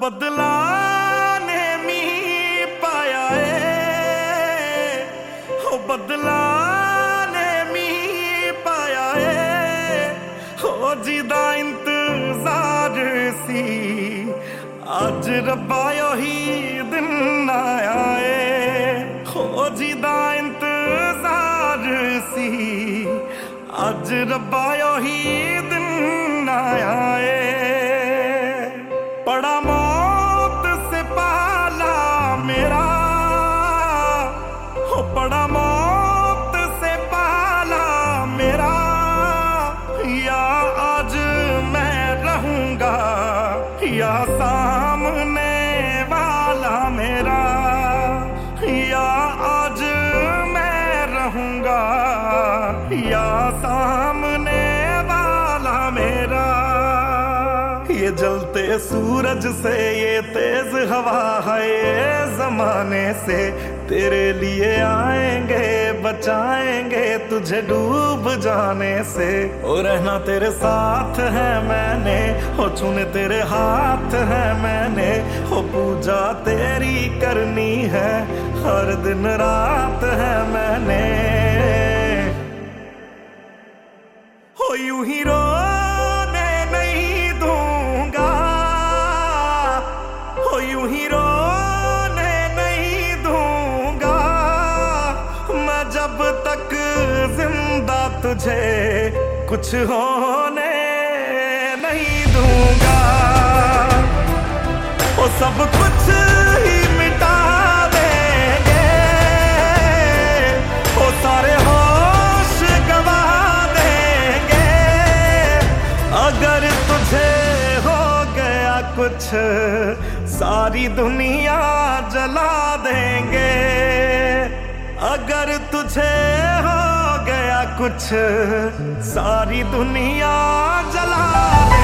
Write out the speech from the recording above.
बदला ने मी पाया है, हो बदला ने मी पाया है, हो जिदा इंतजार सी आज रब्बा ही दिन आया है, हो जिदा इंतजार सी आज रब्बा ही दिन आया है। पड़ा मौत से पाला मेरा, हो पड़ा मौत से पाला मेरा, या आज मैं रहूंगा या सामने वाला मेरा, या आज मैं रहूंगा या सामने वाला मेरा। ये जलते सूरज से ये तेज हवा है ये जमाने से तेरे लिए आएंगे बचाएंगे तुझे डूब जाने से। ओ रहना तेरे साथ है मैंने, हो चुने तेरे हाथ है मैंने, हो पूजा तेरी करनी है हर दिन रात है मैंने। हो यूं ही रोने नहीं दूंगा, हो यूं ही रोने नहीं दूंगा, मैं जब तक जिंदा तुझे कुछ होने नहीं दूंगा। वो सब कुछ ही मिटा देंगे, वो सारे होश गवा देंगे, अगर तुझे हो गया कुछ सारी दुनिया जला देंगे, अगर तुझे हो गया कुछ सारी दुनिया जला देंगे।